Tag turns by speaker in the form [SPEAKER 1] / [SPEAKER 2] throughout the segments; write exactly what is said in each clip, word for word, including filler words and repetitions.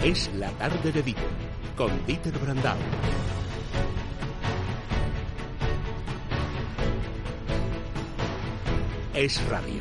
[SPEAKER 1] Es la tarde de Dieter, con Dieter Brandau. Es radio.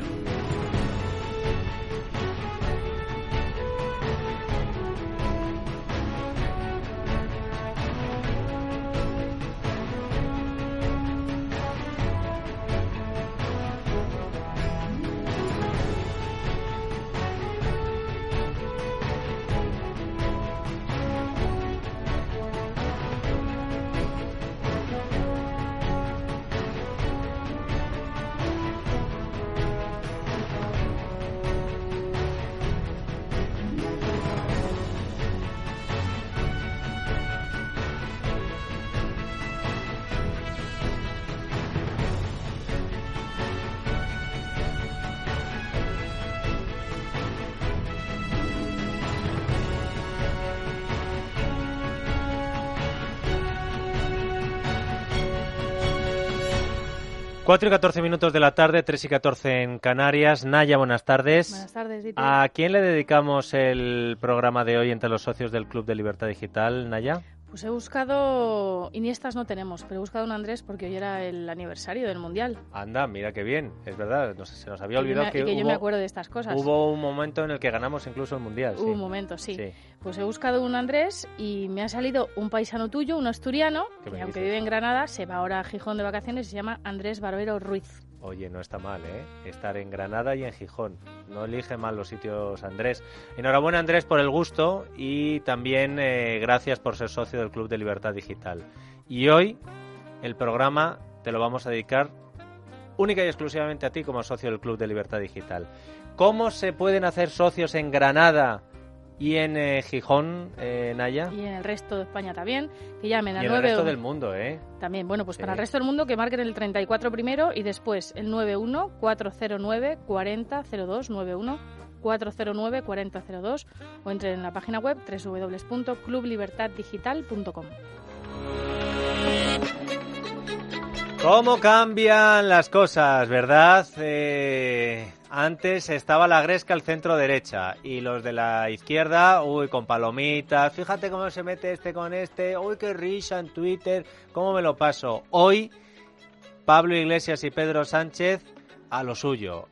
[SPEAKER 2] cuatro y catorce minutos de la tarde, tres y catorce en Canarias. Naya, buenas tardes.
[SPEAKER 3] Buenas tardes, Dieter.
[SPEAKER 2] ¿A quién le dedicamos el programa de hoy entre los socios del Club de Libertad Digital, Naya?
[SPEAKER 3] Pues he buscado, Iniestas no tenemos, pero he buscado un Andrés porque hoy era el aniversario del Mundial.
[SPEAKER 2] Anda, mira qué bien, es verdad, no sé, se nos había
[SPEAKER 3] Y
[SPEAKER 2] olvidado
[SPEAKER 3] me,
[SPEAKER 2] que,
[SPEAKER 3] y que
[SPEAKER 2] hubo,
[SPEAKER 3] yo me acuerdo de estas cosas.
[SPEAKER 2] Hubo un momento en el que ganamos incluso el Mundial.
[SPEAKER 3] Hubo
[SPEAKER 2] sí.
[SPEAKER 3] un momento, sí.
[SPEAKER 2] sí.
[SPEAKER 3] Pues he buscado un Andrés y me ha salido un paisano tuyo, un asturiano, que aunque
[SPEAKER 2] dices?
[SPEAKER 3] vive en Granada, se va ahora a Gijón de vacaciones y se llama Andrés Barbero Ruiz.
[SPEAKER 2] Oye, no está mal, ¿eh? Estar en Granada y en Gijón. No elige mal los sitios, Andrés. Enhorabuena, Andrés, por el gusto y también eh, gracias por ser socio del Club de Libertad Digital. Y hoy el programa te lo vamos a dedicar única y exclusivamente a ti como socio del Club de Libertad Digital. ¿Cómo se pueden hacer socios en Granada y en eh, Gijón, eh, Naya?
[SPEAKER 3] Y en el resto de España también, que llamen al
[SPEAKER 2] y en
[SPEAKER 3] nueve...
[SPEAKER 2] el resto del mundo, ¿eh?
[SPEAKER 3] También, bueno, pues
[SPEAKER 2] sí.
[SPEAKER 3] para el resto del mundo que marquen el treinta y cuatro primero y después el nueve uno cuatro cero nueve cuatro cero cero dos, nueve uno cuatro cero nueve cuatro cero cero dos o entren en la página web doble u doble u doble u punto club libertad digital punto com.
[SPEAKER 2] ¿Cómo cambian las cosas, verdad? Eh, antes estaba la Gresca al centro derecha y los de la izquierda, uy, con palomitas, fíjate cómo se mete este con este, uy, qué risa en Twitter, cómo me lo paso. Hoy, Pablo Iglesias y Pedro Sánchez a lo suyo,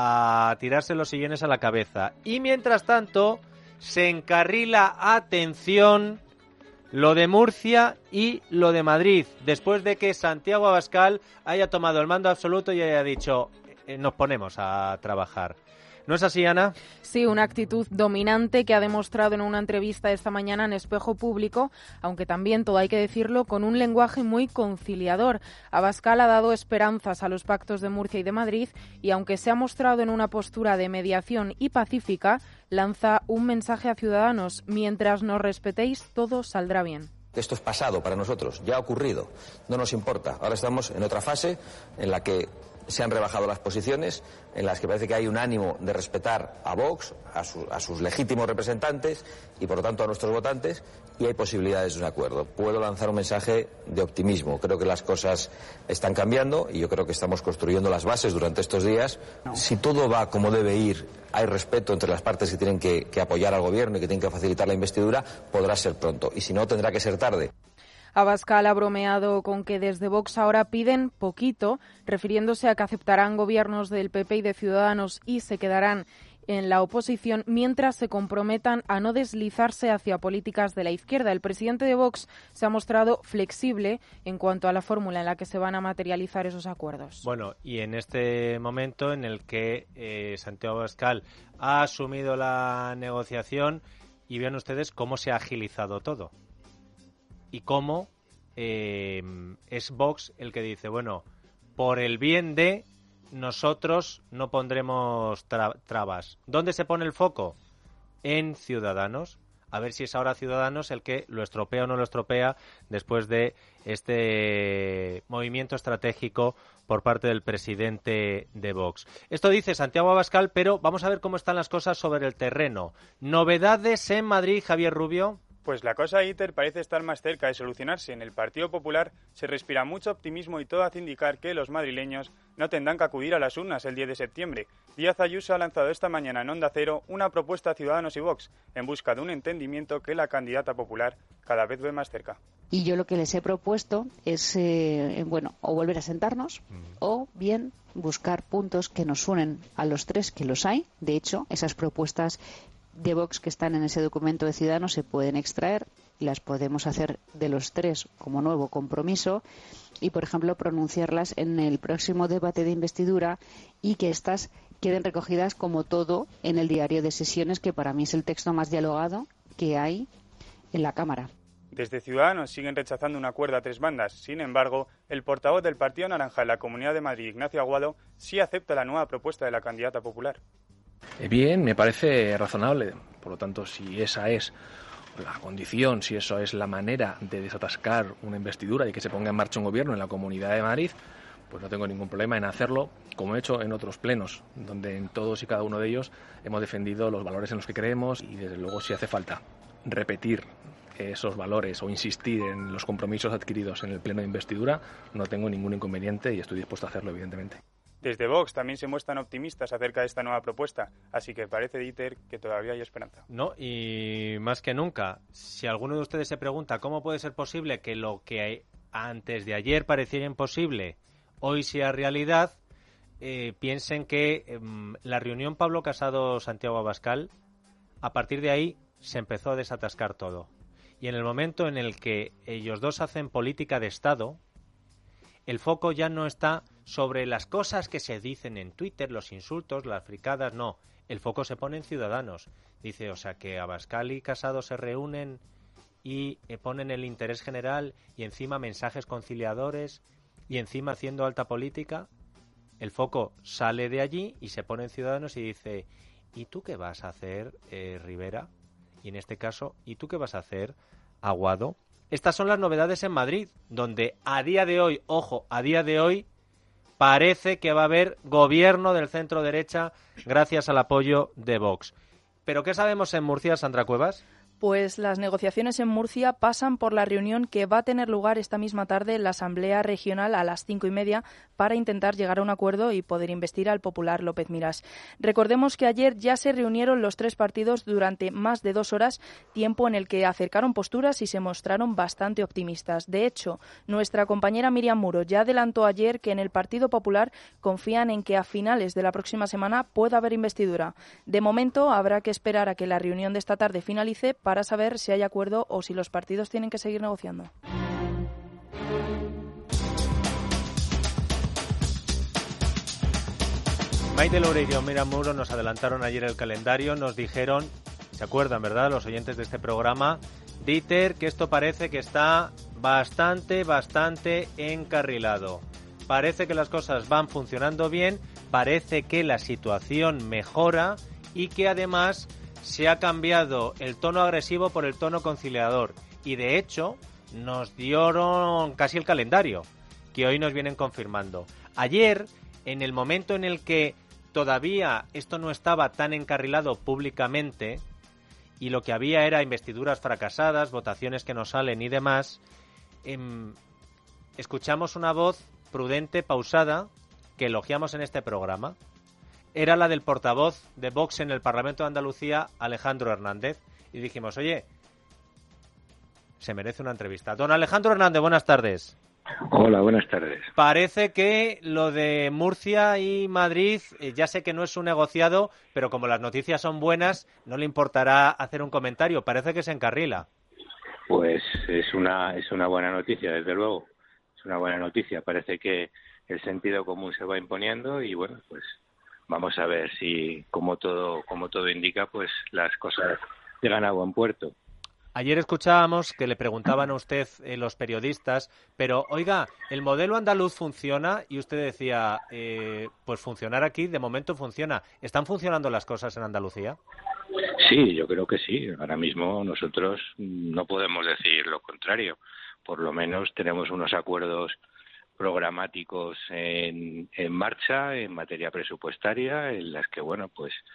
[SPEAKER 2] a tirarse los sillones a la cabeza. Y mientras tanto, se encarrila, atención, lo de Murcia y lo de Madrid, después de que Santiago Abascal haya tomado el mando absoluto y haya dicho, eh, nos ponemos a trabajar. ¿No es así, Ana?
[SPEAKER 4] Sí, una actitud dominante que ha demostrado en una entrevista esta mañana en Espejo Público, aunque también, todo hay que decirlo, con un lenguaje muy conciliador. Abascal ha dado esperanzas a los pactos de Murcia y de Madrid y, aunque se ha mostrado en una postura de mediación y pacífica, lanza un mensaje a Ciudadanos: mientras nos respetéis, todo saldrá bien.
[SPEAKER 5] Esto es pasado para nosotros, ya ha ocurrido, no nos importa. Ahora estamos en otra fase en la que se han rebajado las posiciones, en las que parece que hay un ánimo de respetar a Vox, a, su, a sus legítimos representantes y, por lo tanto, a nuestros votantes, y hay posibilidades de un acuerdo. Puedo lanzar un mensaje de optimismo. Creo que las cosas están cambiando y yo creo que estamos construyendo las bases durante estos días. No. Si todo va como debe ir, hay respeto entre las partes que tienen que, que apoyar al gobierno y que tienen que facilitar la investidura, podrá ser pronto. Y si no, tendrá que ser tarde.
[SPEAKER 4] Abascal ha bromeado con que desde Vox ahora piden poquito, refiriéndose a que aceptarán gobiernos del P P y de Ciudadanos y se quedarán en la oposición mientras se comprometan a no deslizarse hacia políticas de la izquierda. El presidente de Vox se ha mostrado flexible en cuanto a la fórmula en la que se van a materializar esos acuerdos.
[SPEAKER 2] Bueno, y en este momento en el que eh, Santiago Abascal ha asumido la negociación, y vean ustedes cómo se ha agilizado todo. Y cómo eh, es Vox el que dice, bueno, por el bien de nosotros no pondremos tra- trabas. ¿Dónde se pone el foco? En Ciudadanos. A ver si es ahora Ciudadanos el que lo estropea o no lo estropea después de este movimiento estratégico por parte del presidente de Vox. Esto dice Santiago Abascal, pero vamos a ver cómo están las cosas sobre el terreno. ¿Novedades en Madrid, Javier Rubio?
[SPEAKER 6] Pues la cosa, Iter, parece estar más cerca de solucionarse. En el Partido Popular se respira mucho optimismo y todo hace indicar que los madrileños no tendrán que acudir a las urnas el diez de septiembre. Díaz Ayuso ha lanzado esta mañana en Onda Cero una propuesta a Ciudadanos y Vox en busca de un entendimiento que la candidata popular cada vez ve más cerca.
[SPEAKER 7] Y yo lo que les he propuesto es, eh, bueno, o volver a sentarnos mm. o bien buscar puntos que nos unen a los tres, que los hay. De hecho, esas propuestas de Vox que están en ese documento de Ciudadanos se pueden extraer, las podemos hacer de los tres como nuevo compromiso y, por ejemplo, pronunciarlas en el próximo debate de investidura y que estas queden recogidas como todo en el diario de sesiones, que para mí es el texto más dialogado que hay en la Cámara.
[SPEAKER 6] Desde Ciudadanos siguen rechazando un acuerdo a tres bandas. Sin embargo, el portavoz del Partido Naranja en la Comunidad de Madrid, Ignacio Aguado, sí acepta la nueva propuesta de la candidata popular.
[SPEAKER 8] Bien, me parece razonable. Por lo tanto, si esa es la condición, si eso es la manera de desatascar una investidura y que se ponga en marcha un gobierno en la Comunidad de Madrid, pues no tengo ningún problema en hacerlo, como he hecho en otros plenos, donde en todos y cada uno de ellos hemos defendido los valores en los que creemos y, desde luego, si hace falta repetir esos valores o insistir en los compromisos adquiridos en el pleno de investidura, no tengo ningún inconveniente y estoy dispuesto a hacerlo, evidentemente.
[SPEAKER 6] Desde Vox también se muestran optimistas acerca de esta nueva propuesta, así que parece, Dieter, que todavía hay esperanza.
[SPEAKER 2] No, y más que nunca, si alguno de ustedes se pregunta cómo puede ser posible que lo que antes de ayer pareciera imposible hoy sea realidad, eh, piensen que eh, la reunión Pablo Casado-Santiago Abascal, a partir de ahí se empezó a desatascar todo. Y en el momento en el que ellos dos hacen política de Estado, el foco ya no está sobre las cosas que se dicen en Twitter, los insultos, las fricadas, no. El foco se pone en Ciudadanos. Dice, o sea, que Abascal y Casado se reúnen y eh, ponen el interés general y encima mensajes conciliadores y encima haciendo alta política. El foco sale de allí y se pone en Ciudadanos y dice, ¿y tú qué vas a hacer, eh, Rivera? Y en este caso, ¿y tú qué vas a hacer, Aguado? Estas son las novedades en Madrid, donde a día de hoy, ojo, a día de hoy, parece que va a haber gobierno del centro derecha gracias al apoyo de Vox. ¿Pero qué sabemos en Murcia, Sandra Cuevas?
[SPEAKER 9] Pues las negociaciones en Murcia pasan por la reunión que va a tener lugar esta misma tarde en la Asamblea Regional a las cinco y media para intentar llegar a un acuerdo y poder investir al popular López Miras. Recordemos que ayer ya se reunieron los tres partidos durante más de dos horas, tiempo en el que acercaron posturas y se mostraron bastante optimistas. De hecho, nuestra compañera Miriam Muro ya adelantó ayer que en el Partido Popular confían en que a finales de la próxima semana pueda haber investidura. De momento habrá que esperar a que la reunión de esta tarde finalice para saber si hay acuerdo o si los partidos tienen que seguir negociando.
[SPEAKER 2] Maite Loureiro y Miriam Muro nos adelantaron ayer el calendario, nos dijeron, ¿se acuerdan, verdad, los oyentes de este programa? Dieter, que esto parece que está bastante, bastante encarrilado. Parece que las cosas van funcionando bien, parece que la situación mejora y que además se ha cambiado el tono agresivo por el tono conciliador. Y de hecho, nos dieron casi el calendario, que hoy nos vienen confirmando. Ayer, en el momento en el que todavía esto no estaba tan encarrilado públicamente y lo que había era investiduras fracasadas, votaciones que no salen y demás, eh, escuchamos una voz prudente, pausada, que elogiamos en este programa. Era la del portavoz de Vox en el Parlamento de Andalucía, Alejandro Hernández. Y dijimos, oye, se merece una entrevista. Don Alejandro Hernández, buenas tardes.
[SPEAKER 10] Hola, buenas tardes.
[SPEAKER 2] Parece que lo de Murcia y Madrid, eh, ya sé que no es un negociado, pero como las noticias son buenas, no le importará hacer un comentario. Parece que se encarrila.
[SPEAKER 10] Pues es una, es una buena noticia, desde luego. Es una buena noticia. Parece que el sentido común se va imponiendo y, bueno, pues vamos a ver si, como todo, como todo indica, pues las cosas llegan a buen puerto.
[SPEAKER 2] Ayer escuchábamos que le preguntaban a usted eh, los periodistas, pero oiga, ¿el modelo andaluz funciona? Y usted decía, eh, pues funcionar aquí de momento funciona. ¿Están funcionando las cosas en Andalucía?
[SPEAKER 10] Sí, yo creo que sí. Ahora mismo nosotros no podemos decir lo contrario. Por lo menos tenemos unos acuerdos programáticos en, en marcha en materia presupuestaria, en las que, bueno, pues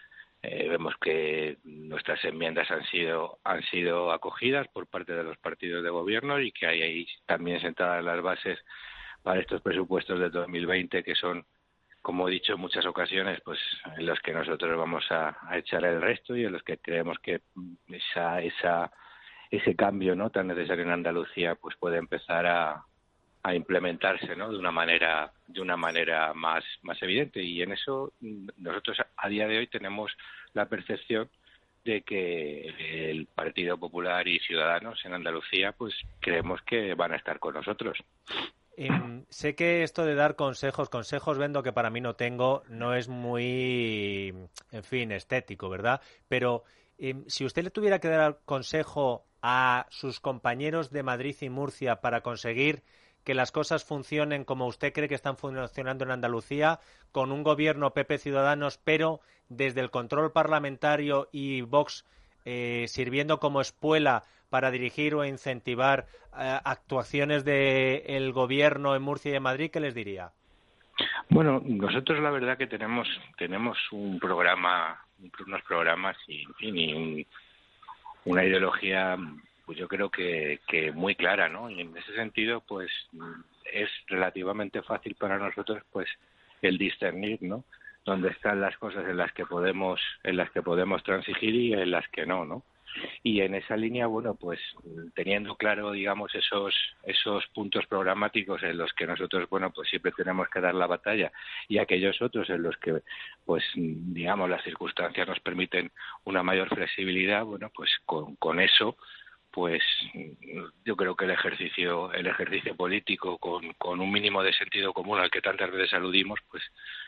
[SPEAKER 10] Eh, vemos que nuestras enmiendas han sido han sido acogidas por parte de los partidos de gobierno y que hay ahí también sentadas las bases para estos presupuestos de dos mil veinte, que son, como he dicho en muchas ocasiones, pues en los que nosotros vamos a, a echar el resto y en los que creemos que esa esa ese cambio, ¿no?, tan necesario en Andalucía, pues puede empezar a a implementarse, ¿no?, de una manera de una manera más más evidente. Y en eso nosotros a día de hoy tenemos la percepción de que el Partido Popular y Ciudadanos en Andalucía pues creemos que van a estar con nosotros.
[SPEAKER 2] Eh, sé que esto de dar consejos, consejos vendo que para mí no tengo, no es muy, en fin, estético, ¿verdad? Pero eh, si usted le tuviera que dar consejo a sus compañeros de Madrid y Murcia para conseguir que las cosas funcionen como usted cree que están funcionando en Andalucía, con un gobierno P P Ciudadanos, pero desde el control parlamentario y Vox eh, sirviendo como espuela para dirigir o incentivar eh, actuaciones del gobierno en Murcia y en Madrid, ¿qué les diría?
[SPEAKER 10] Bueno, nosotros la verdad que tenemos tenemos un programa, unos programas y, en fin, y un, una ideología, pues yo creo que, que muy clara, ¿no? Y en ese sentido, pues es relativamente fácil para nosotros, pues el discernir, ¿no?, dónde están las cosas en las que podemos en las que podemos transigir y en las que no, ¿no? Y en esa línea, bueno, pues teniendo claro, digamos, esos esos puntos programáticos en los que nosotros, bueno, pues siempre tenemos que dar la batalla, y aquellos otros en los que, pues, digamos, las circunstancias nos permiten una mayor flexibilidad, bueno, pues con, con eso, pues yo creo que el ejercicio el ejercicio político con, con un mínimo de sentido común al que tantas veces aludimos, pues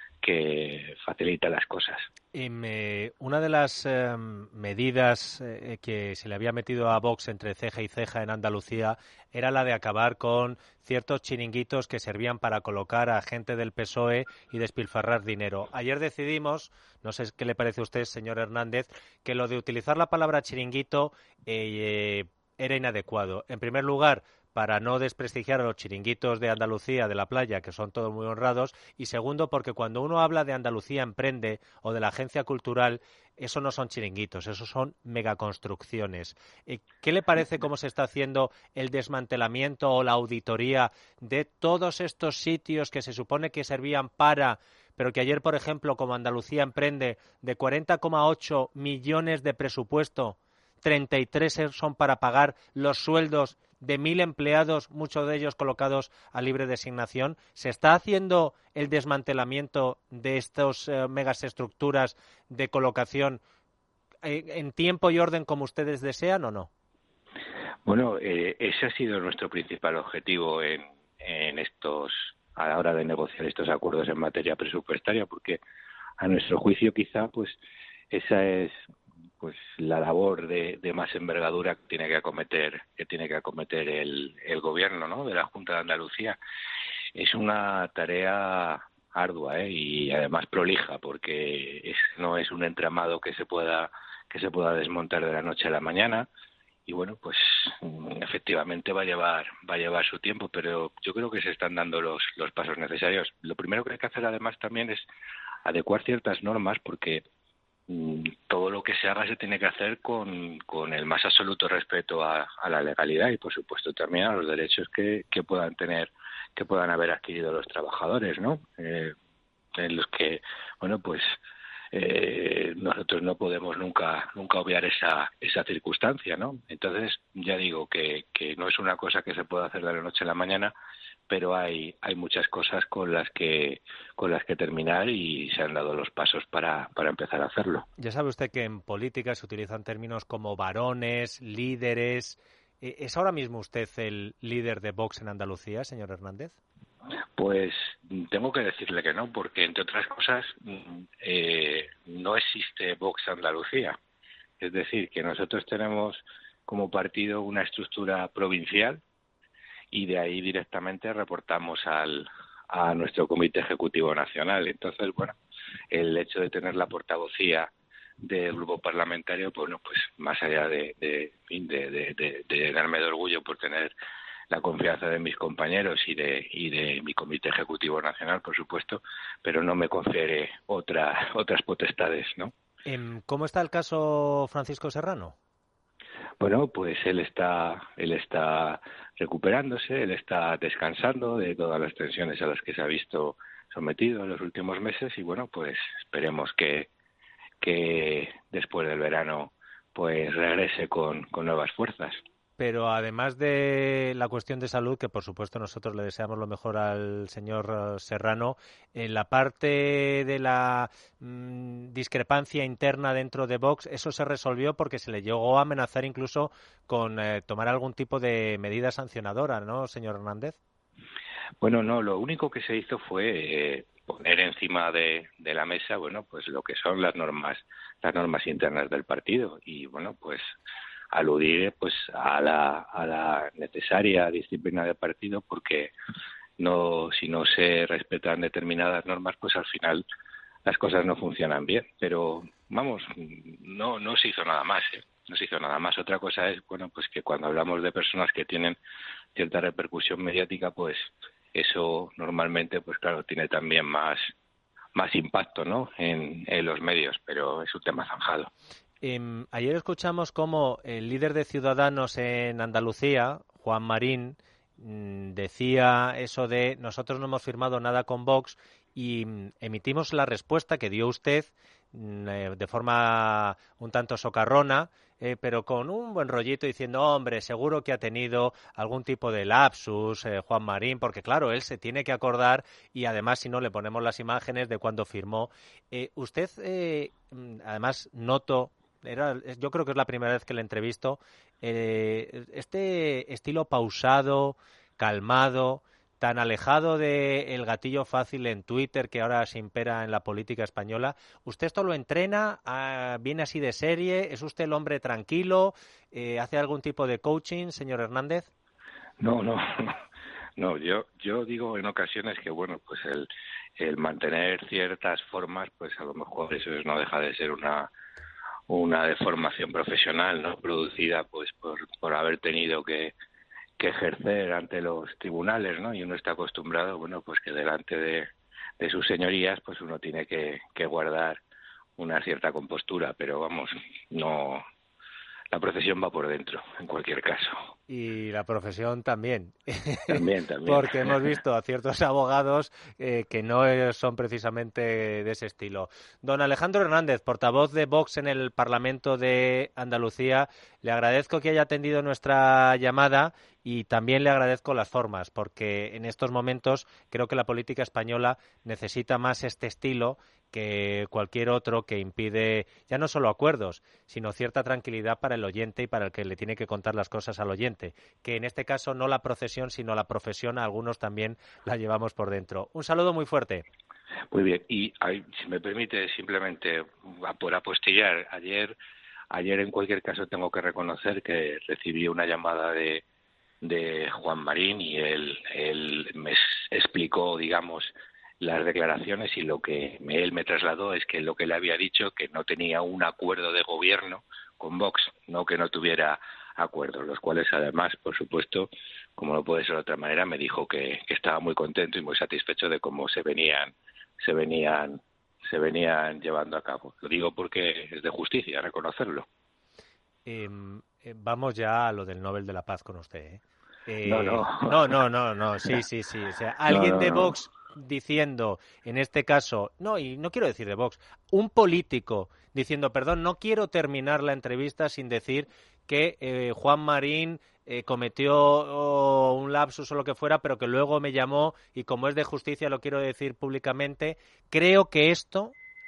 [SPEAKER 10] que facilita las cosas.
[SPEAKER 2] Y me, una de las eh, medidas eh, que se le había metido a Vox entre ceja y ceja en Andalucía era la de acabar con ciertos chiringuitos que servían para colocar a gente del P S O E y despilfarrar dinero. Ayer decidimos, no sé qué le parece a usted, señor Hernández, que lo de utilizar la palabra chiringuito eh, eh, era inadecuado. En primer lugar, para no desprestigiar a los chiringuitos de Andalucía, de la playa, que son todos muy honrados, y segundo, porque cuando uno habla de Andalucía Emprende o de la agencia cultural, eso no son chiringuitos, eso son megaconstrucciones. ¿Qué le parece cómo se está haciendo el desmantelamiento o la auditoría de todos estos sitios que se supone que servían para, pero que ayer, por ejemplo, como Andalucía Emprende, de cuarenta coma ocho millones de presupuesto, treinta y tres son para pagar los sueldos de mil empleados, muchos de ellos colocados a libre designación? ¿Se está haciendo el desmantelamiento de estas eh, megaestructuras de colocación eh, en tiempo y orden como ustedes desean o no?
[SPEAKER 10] Bueno, eh, ese ha sido nuestro principal objetivo en, en estos a la hora de negociar estos acuerdos en materia presupuestaria, porque a nuestro juicio quizá pues esa es pues la labor de, de más envergadura que tiene que acometer que tiene que acometer el, el gobierno, ¿no?, de la Junta de Andalucía. Es una tarea ardua, ¿eh?, y además prolija, porque es, no es un entramado que se pueda que se pueda desmontar de la noche a la mañana. Y bueno, pues efectivamente va a llevar va a llevar su tiempo, pero yo creo que se están dando los los pasos necesarios. Lo primero que hay que hacer además también es adecuar ciertas normas, porque todo lo que se haga se tiene que hacer con, con el más absoluto respeto a, a la legalidad y por supuesto también a los derechos que, que puedan tener, que puedan haber adquirido los trabajadores, ¿no? Eh, en los que, bueno, pues eh, nosotros no podemos nunca nunca obviar esa esa circunstancia, ¿no? Entonces ya digo que, que no es una cosa que se pueda hacer de la noche a la mañana, pero hay hay muchas cosas con las que con las que terminar y se han dado los pasos para para empezar a hacerlo.
[SPEAKER 2] Ya sabe usted que en política se utilizan términos como varones, líderes. ¿Es ahora mismo usted el líder de Vox en Andalucía, señor Hernández?
[SPEAKER 10] Pues tengo que decirle que no, porque entre otras cosas eh, no existe Vox Andalucía. Es decir, que nosotros tenemos como partido una estructura provincial y de ahí directamente reportamos al a nuestro Comité Ejecutivo Nacional. Entonces, bueno, el hecho de tener la portavocía del grupo parlamentario, bueno, pues más allá de, de, de, de, de, de darme de orgullo por tener la confianza de mis compañeros y de y de mi Comité Ejecutivo Nacional, por supuesto, pero no me confiere otra, otras potestades, ¿no?
[SPEAKER 2] ¿Cómo está el caso Francisco Serrano?
[SPEAKER 10] Bueno, pues él está, él está recuperándose, él está descansando de todas las tensiones a las que se ha visto sometido en los últimos meses y bueno, pues esperemos que, que después del verano pues regrese con, con nuevas fuerzas.
[SPEAKER 2] Pero además de la cuestión de salud, que por supuesto nosotros le deseamos lo mejor al señor Serrano, en la parte de la mmm, discrepancia interna dentro de Vox, eso se resolvió porque se le llegó a amenazar incluso con eh, tomar algún tipo de medida sancionadora, ¿no, señor Hernández?
[SPEAKER 10] Bueno, no, lo único que se hizo fue eh, poner encima de, de la mesa, bueno, pues lo que son las normas, las normas internas del partido y bueno, pues aludir pues a la, a la necesaria disciplina del partido porque no si no se respetan determinadas normas pues al final las cosas no funcionan bien, pero vamos, no no se hizo nada más, ¿eh? no se hizo nada más. Otra cosa es, bueno, pues que cuando hablamos de personas que tienen cierta repercusión mediática, pues eso normalmente, pues claro, tiene también más más impacto, ¿no? en, en los medios, pero es un tema zanjado.
[SPEAKER 2] Eh, ayer escuchamos cómo el líder de Ciudadanos en Andalucía, Juan Marín, mmm, decía eso de nosotros no hemos firmado nada con Vox y mmm, emitimos la respuesta que dio usted mmm, eh, de forma un tanto socarrona, eh, pero con un buen rollito diciendo, hombre, seguro que ha tenido algún tipo de lapsus eh, Juan Marín, porque claro, él se tiene que acordar y además si no le ponemos las imágenes de cuando firmó. Eh, usted, eh, además, noto... Era, yo creo que es la primera vez que le entrevisto. Eh, este estilo pausado, calmado, tan alejado del gatillo fácil en Twitter que ahora se impera en la política española. ¿Usted esto lo entrena? Ah, ¿viene así de serie? ¿Es usted el hombre tranquilo? Eh, ¿Hace algún tipo de coaching, señor Hernández?
[SPEAKER 10] No, no, no. Yo, yo digo en ocasiones que bueno, pues el, el mantener ciertas formas, pues a lo mejor eso no deja de ser una una deformación profesional, ¿no? Producida pues por, por haber tenido que, que ejercer ante los tribunales, ¿no? Y uno está acostumbrado, bueno, pues que delante de, de sus señorías, pues uno tiene que, que guardar una cierta compostura, pero vamos, no, la profesión va por dentro, en cualquier caso.
[SPEAKER 2] Y la profesión también.
[SPEAKER 10] También, también.
[SPEAKER 2] Porque hemos visto a ciertos abogados eh, que no son precisamente de ese estilo. Don Alejandro Hernández, portavoz de Vox en el Parlamento de Andalucía, le agradezco que haya atendido nuestra llamada y también le agradezco las formas, porque en estos momentos creo que la política española necesita más este estilo que cualquier otro que impide ya no solo acuerdos, sino cierta tranquilidad para el oyente y para el que le tiene que contar las cosas al oyente, que en este caso no la procesión, sino la profesión, algunos también la llevamos por dentro. Un saludo muy fuerte.
[SPEAKER 10] Muy bien, y hay, si me permite simplemente por apostillar, ayer, ayer en cualquier caso tengo que reconocer que recibí una llamada de, de Juan Marín y él, él me explicó, digamos, las declaraciones y lo que él me trasladó es que lo que le había dicho que no tenía un acuerdo de gobierno con Vox, no que no tuviera acuerdos, los cuales además, por supuesto, como no puede ser de otra manera, me dijo que, que estaba muy contento y muy satisfecho de cómo se venían, se venían, se venían llevando a cabo. Lo digo porque es de justicia reconocerlo.
[SPEAKER 2] Eh, eh, vamos ya a lo del Nobel de la Paz con usted, ¿eh? Eh,
[SPEAKER 10] no, no.
[SPEAKER 2] No, no, no, no, sí, sí, sí. O sea, alguien
[SPEAKER 10] no, no,
[SPEAKER 2] de
[SPEAKER 10] no.
[SPEAKER 2] Vox diciendo, en este caso, no, y no quiero decir de Vox, un político diciendo, perdón, no quiero terminar la entrevista sin decir que eh, Juan Marín eh, cometió oh, un lapsus o lo que fuera, pero que luego me llamó y como es de justicia lo quiero decir públicamente. Creo que esto,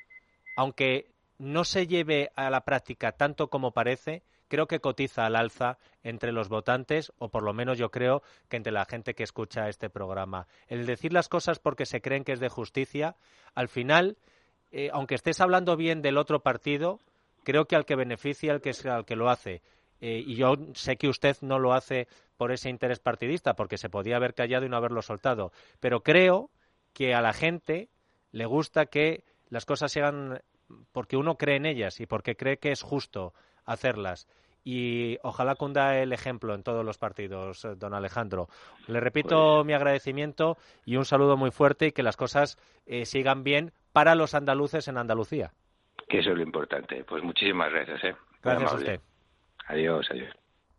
[SPEAKER 2] aunque no se lleve a la práctica tanto como parece, creo que cotiza al alza entre los votantes, o por lo menos yo creo que entre la gente que escucha este programa. El decir las cosas porque se creen que es de justicia, al final, eh, aunque estés hablando bien del otro partido, creo que al que beneficia al que, al que lo hace. Eh, y yo sé que usted no lo hace por ese interés partidista, porque se podía haber callado y no haberlo soltado. Pero creo que a la gente le gusta que las cosas se hagan porque uno cree en ellas y porque cree que es justo hacerlas. Y ojalá cunda el ejemplo en todos los partidos, don Alejandro. Le repito pues... mi agradecimiento y un saludo muy fuerte y que las cosas eh, sigan bien para los andaluces en Andalucía.
[SPEAKER 10] que eso es lo importante. Pues muchísimas gracias. ¿eh?
[SPEAKER 2] Gracias a usted.
[SPEAKER 10] Adiós, adiós.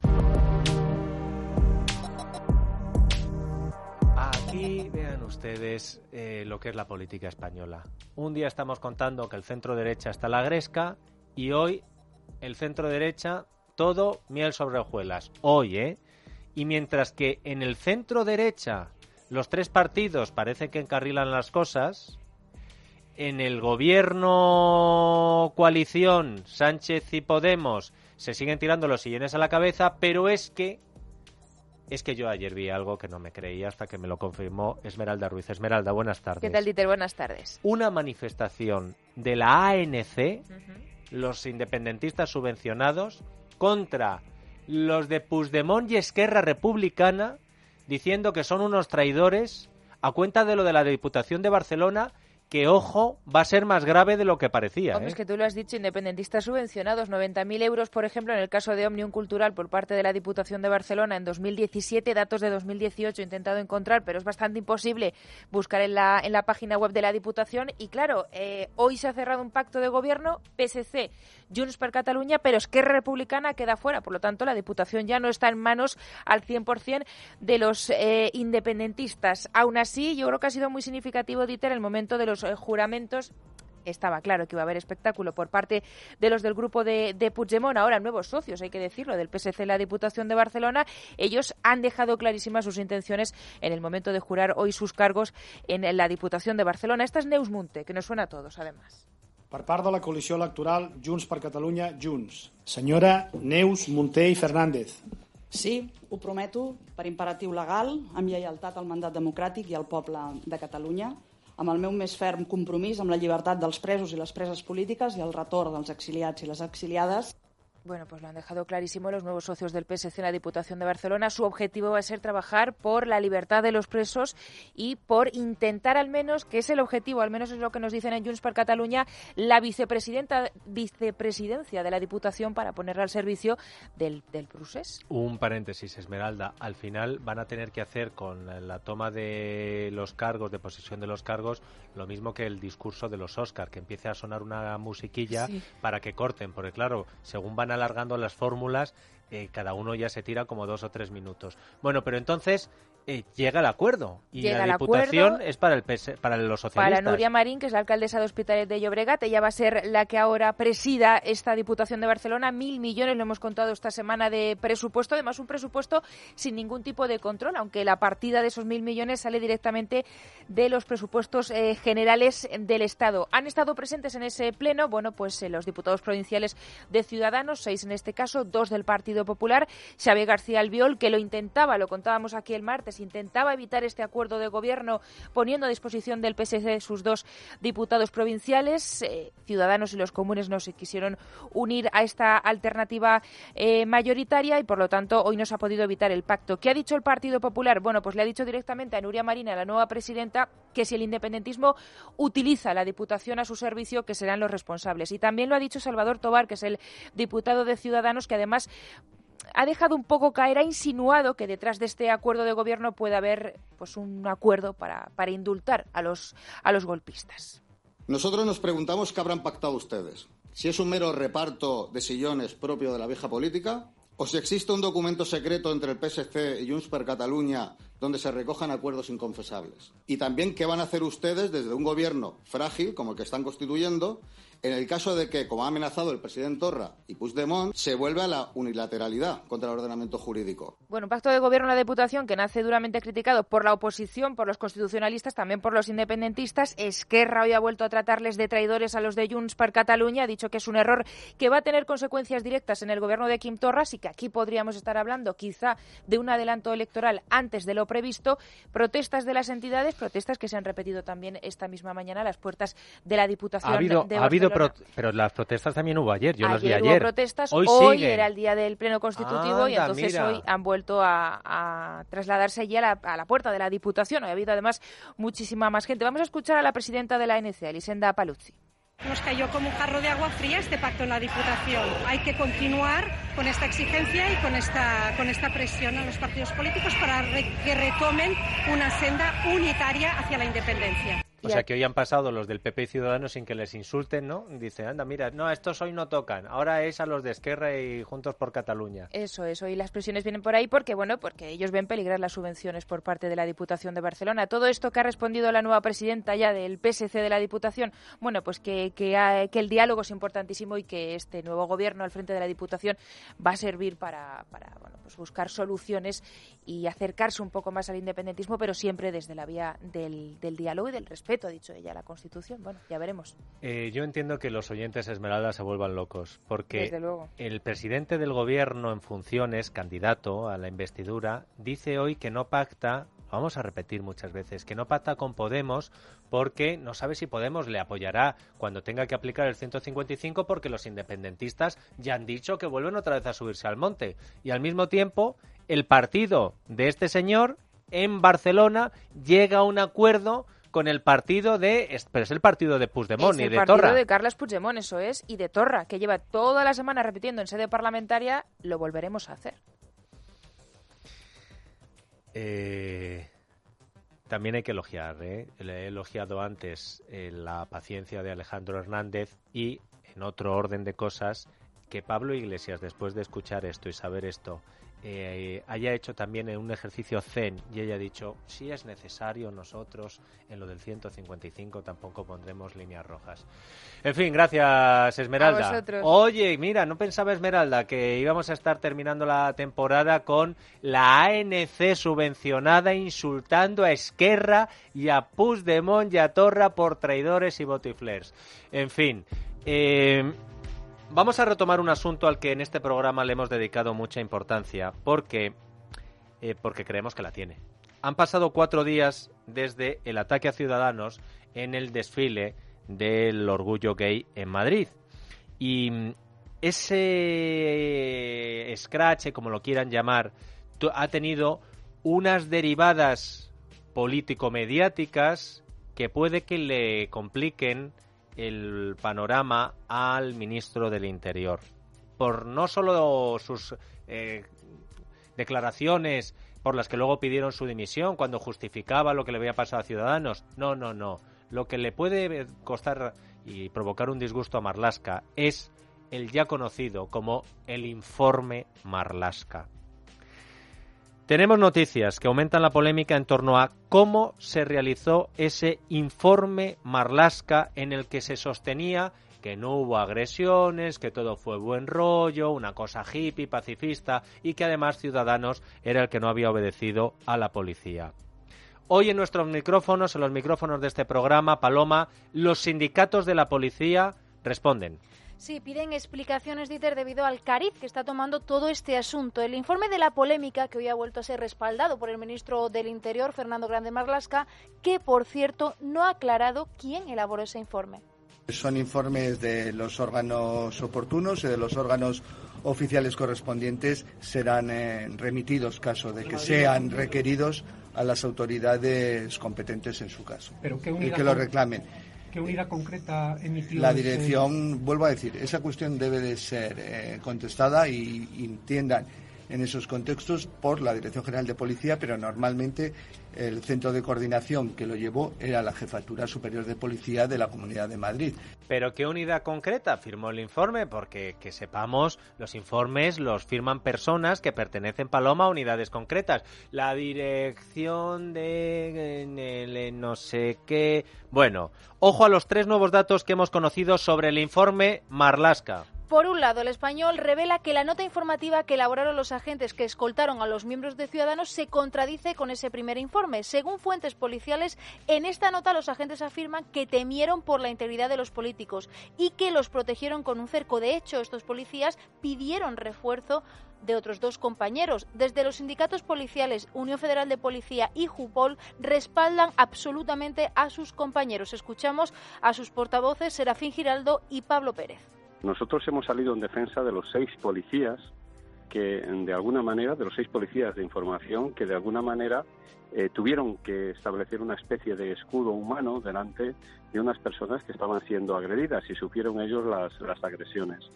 [SPEAKER 2] Aquí vean ustedes eh, lo que es la política española. Un día estamos contando que el centro derecha está a la gresca y hoy el centro derecha todo miel sobre hojuelas. Hoy, ¿eh? Y mientras que en el centro derecha los tres partidos parece que encarrilan las cosas, en el gobierno coalición Sánchez y Podemos se siguen tirando los sillones a la cabeza, pero es que Es que yo ayer vi algo que no me creía hasta que me lo confirmó Esmeralda Ruiz. Esmeralda, buenas tardes.
[SPEAKER 11] ¿Qué tal, Dieter? Buenas tardes. Una
[SPEAKER 2] manifestación de la A N C, uh-huh. los independentistas subvencionados, contra los de Puigdemont y Esquerra Republicana, diciendo que son unos traidores a cuenta de lo de la Diputación de Barcelona, que, ojo, va a ser más grave de lo que parecía.
[SPEAKER 11] Hombre,
[SPEAKER 2] ¿eh?
[SPEAKER 11] es que tú lo has dicho, independentistas subvencionados, noventa mil euros, por ejemplo, en el caso de Òmnium Cultural por parte de la Diputación de Barcelona en dos mil diecisiete, datos de dos mil dieciocho he intentado encontrar, pero es bastante imposible buscar en la, en la página web de la Diputación. Y claro, eh, hoy se ha cerrado un pacto de gobierno, P S C, Junts per Catalunya, pero Esquerra Republicana queda fuera. Por lo tanto, la Diputación ya no está en manos al cien por cien de los eh, independentistas. Aún así, yo creo que ha sido muy significativo, Dieter, el momento de los eh, juramentos. Estaba claro que iba a haber espectáculo por parte de los del grupo de, de Puigdemont, ahora nuevos socios, hay que decirlo, del P S C en la Diputación de Barcelona. Ellos han dejado clarísimas sus intenciones en el momento de jurar hoy sus cargos en la Diputación de Barcelona. Esta es Neus Munté, que nos suena a todos, además.
[SPEAKER 12] Per part de la coalició electoral Junts per Catalunya, Junts. Senyora Neus Munté i Fernández.
[SPEAKER 13] Sí, ho prometo, per imperatiu legal, amb lleialtat al mandat democràtic i al poble de Catalunya, amb el meu més ferm compromís amb la llibertat dels presos i les preses polítiques i el retorn dels exiliats i les exiliades.
[SPEAKER 11] Bueno, pues lo han dejado clarísimo los nuevos socios del P S C en la Diputación de Barcelona. Su objetivo va a ser trabajar por la libertad de los presos y por intentar al menos, que es el objetivo, al menos es lo que nos dicen en Junts per Catalunya, la vicepresidenta, vicepresidencia de la Diputación para ponerla al servicio del, del procés.
[SPEAKER 2] Un paréntesis, Esmeralda. Al final van a tener que hacer con la toma de los cargos, de posesión de los cargos, lo mismo que el discurso de los Óscar, que empiece a sonar una musiquilla sí. para que corten, porque claro, según van a alargando las fórmulas, eh, cada uno ya se tira como dos o tres minutos. Bueno, pero entonces eh, llega el acuerdo y
[SPEAKER 11] llega
[SPEAKER 2] la Diputación es para el P S, para los socialistas.
[SPEAKER 11] Para Núria Marín, que es la alcaldesa de Hospitalet de Llobregat, ella va a ser la que ahora presida esta Diputación de Barcelona. Mil millones, lo hemos contado esta semana, de presupuesto, además un presupuesto sin ningún tipo de control, aunque la partida de esos mil millones sale directamente de los presupuestos eh, generales del Estado. Han estado presentes en ese pleno, bueno, pues eh, los diputados provinciales de Ciudadanos, seis en este caso, dos del Partido Popular, Xavier García Albiol, que lo intentaba, lo contábamos aquí el martes, intentaba evitar este acuerdo de gobierno poniendo a disposición del P S C sus dos diputados provinciales. Eh, Ciudadanos y los comunes no se quisieron unir a esta alternativa eh, mayoritaria y por lo tanto hoy no se ha podido evitar el pacto. ¿Qué ha dicho el Partido Popular? Bueno, pues le ha dicho directamente a Núria Marín, a la nueva presidenta, que si el independentismo utiliza la Diputación a su servicio, que serán los responsables. Y también lo ha dicho Salvador Tobar, que es el diputado de Ciudadanos, que además ha dejado un poco caer, ha insinuado que detrás de este acuerdo de gobierno puede haber pues un acuerdo para, para indultar a los, a los golpistas.
[SPEAKER 14] Nosotros nos preguntamos qué habrán pactado ustedes. Si es un mero reparto de sillones propio de la vieja política, o si existe un documento secreto entre el P S C y Junts per Catalunya donde se recojan acuerdos inconfesables. Y también qué van a hacer ustedes desde un gobierno frágil, como el que están constituyendo, en el caso de que, como ha amenazado el presidente Torra y Puigdemont, se vuelve a la unilateralidad contra el ordenamiento jurídico.
[SPEAKER 11] Bueno, un pacto de gobierno en la Diputación que nace duramente criticado por la oposición, por los constitucionalistas, también por los independentistas. Esquerra hoy ha vuelto a tratarles de traidores a los de Junts per Catalunya, ha dicho que es un error que va a tener consecuencias directas en el gobierno de Quim Torra, así que aquí podríamos estar hablando quizá de un adelanto electoral antes de lo previsto. Protestas de las entidades, protestas que se han repetido también esta misma mañana a las puertas de la Diputación
[SPEAKER 2] ha habido,
[SPEAKER 11] de
[SPEAKER 2] ha habido pro- pero las protestas también hubo ayer, yo
[SPEAKER 11] ayer
[SPEAKER 2] las vi ayer.
[SPEAKER 11] Hubo protestas, hoy, hoy era el día del Pleno Constitutivo. Anda, y entonces mira. hoy han vuelto a, a trasladarse allí a la, a la puerta de la Diputación. Ha habido además muchísima más gente. Vamos a escuchar a la presidenta de la A N C, Elisenda Paluzzi.
[SPEAKER 15] Nos cayó como un jarro de agua fría este pacto en la Diputación. Hay que continuar con esta exigencia y con esta, con esta presión a los partidos políticos para re, que retomen una senda unitaria hacia la independencia.
[SPEAKER 2] O sea que hoy han pasado los del P P y Ciudadanos sin que les insulten, ¿no? Dicen, anda, mira, no, estos hoy no tocan, ahora es a los de Esquerra y Juntos por Cataluña.
[SPEAKER 11] Eso, eso, y las presiones vienen por ahí porque, bueno, porque ellos ven peligrar las subvenciones por parte de la Diputación de Barcelona. Todo esto que ha respondido la nueva presidenta ya del P S C de la Diputación, bueno, pues que, que, ha, que el diálogo es importantísimo y que este nuevo gobierno al frente de la Diputación va a servir para, para bueno, pues buscar soluciones y acercarse un poco más al independentismo, pero siempre desde la vía del, del diálogo y del respeto. Ha dicho ella, la Constitución. Bueno, ya veremos.
[SPEAKER 2] Eh, yo entiendo que los oyentes Esmeralda se vuelvan locos, porque
[SPEAKER 11] Desde luego.
[SPEAKER 2] El presidente del gobierno en funciones, candidato a la investidura, dice hoy que no pacta, vamos a repetir muchas veces, que no pacta con Podemos porque no sabe si Podemos le apoyará cuando tenga que aplicar el ciento cincuenta y cinco, porque los independentistas ya han dicho que vuelven otra vez a subirse al monte. Y al mismo tiempo, el partido de este señor en Barcelona llega a un acuerdo con el partido de... Pero es el partido de Puigdemont y de Torra.
[SPEAKER 11] Es el partido de Carles Puigdemont, eso es, y de Torra, que lleva toda la semana repitiendo en sede parlamentaria, lo volveremos a hacer.
[SPEAKER 2] Eh, también hay que elogiar, ¿eh? Le he elogiado antes eh, la paciencia de Alejandro Hernández y, en otro orden de cosas, que Pablo Iglesias, después de escuchar esto y saber esto, Eh, haya hecho también un ejercicio zen y haya dicho, si es necesario, nosotros en lo del ciento cincuenta y cinco tampoco pondremos líneas rojas. En fin, gracias, Esmeralda.
[SPEAKER 11] A vosotros.
[SPEAKER 2] Oye, mira, no pensaba, Esmeralda, que íbamos a estar terminando la temporada con la A N C subvencionada insultando a Esquerra y a Puigdemont y a Torra por traidores y botiflers. En fin, eh... vamos a retomar un asunto al que en este programa le hemos dedicado mucha importancia, porque, eh, porque creemos que la tiene. Han pasado cuatro días desde el ataque a Ciudadanos en el desfile del orgullo gay en Madrid. Y ese scratch, como lo quieran llamar, ha tenido unas derivadas político-mediáticas que puede que le compliquen el panorama al ministro del Interior, por no solo sus eh, declaraciones por las que luego pidieron su dimisión cuando justificaba lo que le había pasado a Ciudadanos, no, no, no, lo que le puede costar y provocar un disgusto a Marlaska es el ya conocido como el informe Marlaska. Tenemos noticias que aumentan la polémica en torno a cómo se realizó ese informe Marlaska en el que se sostenía que no hubo agresiones, que todo fue buen rollo, una cosa hippie, pacifista y que además Ciudadanos era el que no había obedecido a la policía. Hoy en nuestros micrófonos, en los micrófonos de este programa, Paloma, los sindicatos de la policía responden.
[SPEAKER 16] Sí, piden explicaciones, Dieter, debido al cariz que está tomando todo este asunto. El informe de la polémica, que hoy ha vuelto a ser respaldado por el ministro del Interior, Fernando Grande Marlaska, que, por cierto, no ha aclarado quién elaboró ese informe.
[SPEAKER 17] Son informes de los órganos oportunos y de los órganos oficiales correspondientes serán eh, remitidos, caso de que sean requeridos, a las autoridades competentes en su caso
[SPEAKER 18] Pero ¿qué
[SPEAKER 17] y que lo reclamen.
[SPEAKER 18] ¿Qué unidad concreta emitió?
[SPEAKER 17] La dirección, ese... vuelvo a decir, esa cuestión debe de ser eh, contestada y, y entiendan en esos contextos por la Dirección General de Policía, pero normalmente el centro de coordinación que lo llevó era la Jefatura Superior de Policía de la Comunidad de Madrid.
[SPEAKER 2] ¿Pero qué unidad concreta firmó el informe? Porque que sepamos, los informes los firman personas que pertenecen, Paloma, a unidades concretas. La dirección de el, no sé qué... Bueno, ojo a los tres nuevos datos que hemos conocido sobre el informe Marlaska.
[SPEAKER 16] Por un lado, el Español revela que la nota informativa que elaboraron los agentes que escoltaron a los miembros de Ciudadanos se contradice con ese primer informe. Según fuentes policiales, en esta nota los agentes afirman que temieron por la integridad de los políticos y que los protegieron con un cerco. De hecho, estos policías pidieron refuerzo de otros dos compañeros. Desde los sindicatos policiales Unión Federal de Policía y Jupol respaldan absolutamente a sus compañeros. Escuchamos a sus portavoces Serafín Giraldo y Pablo Pérez.
[SPEAKER 19] Nosotros hemos salido en defensa de los seis policías que, de alguna manera, de los seis policías de información que, de alguna manera, eh, tuvieron que establecer una especie de escudo humano delante de unas personas que estaban siendo agredidas y sufrieron ellos las, las agresiones.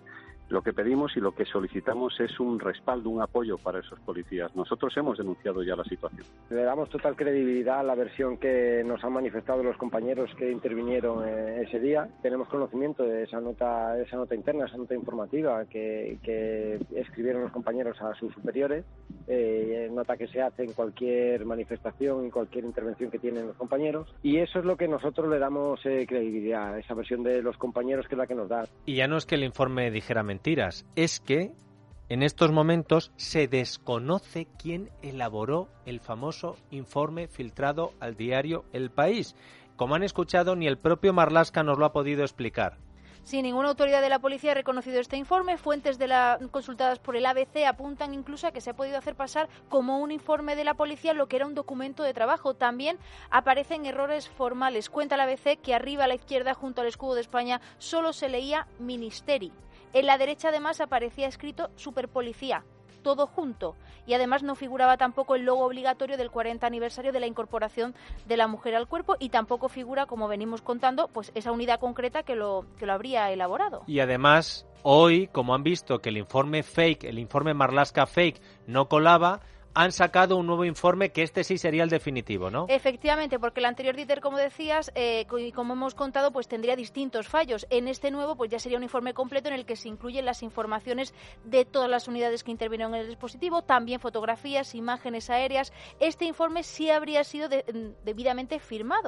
[SPEAKER 19] lo que pedimos y lo que solicitamos es un respaldo, un apoyo para esos policías. Nosotros hemos denunciado ya la situación.
[SPEAKER 20] Le damos total credibilidad a la versión que nos han manifestado los compañeros que intervinieron eh, ese día. Tenemos conocimiento de esa nota, esa nota interna, esa nota informativa que, que escribieron los compañeros a sus superiores, eh, nota que se hace en cualquier manifestación, en cualquier intervención que tienen los compañeros, y eso es lo que nosotros le damos eh, credibilidad, esa versión de los compañeros que es la que nos da.
[SPEAKER 2] Y ya no es que el informe dijera mentiras, es que en estos momentos se desconoce quién elaboró el famoso informe filtrado al diario El País. Como han escuchado, ni el propio Marlaska nos lo ha podido explicar.
[SPEAKER 16] Sí, ninguna autoridad de la policía ha reconocido este informe. Fuentes de la, consultadas por el A B C apuntan incluso a que se ha podido hacer pasar como un informe de la policía lo que era un documento de trabajo. También aparecen errores formales. Cuenta el A B C que arriba a la izquierda, junto al escudo de España, solo se leía Ministeri. En la derecha, además, aparecía escrito Superpolicía, todo junto. Y además no figuraba tampoco el logo obligatorio del cuarenta aniversario de la incorporación de la mujer al cuerpo, y tampoco figura, como venimos contando, pues esa unidad concreta que lo, que lo habría elaborado.
[SPEAKER 2] Y además, hoy, como han visto que el informe fake, el informe Marlaska fake, no colaba, han sacado un nuevo informe que este sí sería el definitivo, ¿no?
[SPEAKER 16] Efectivamente, porque el anterior, Dieter, como decías, eh, y como hemos contado, pues tendría distintos fallos. En este nuevo, pues ya sería un informe completo en el que se incluyen las informaciones de todas las unidades que intervinieron en el dispositivo, también fotografías, imágenes aéreas. Este informe sí habría sido de, debidamente firmado.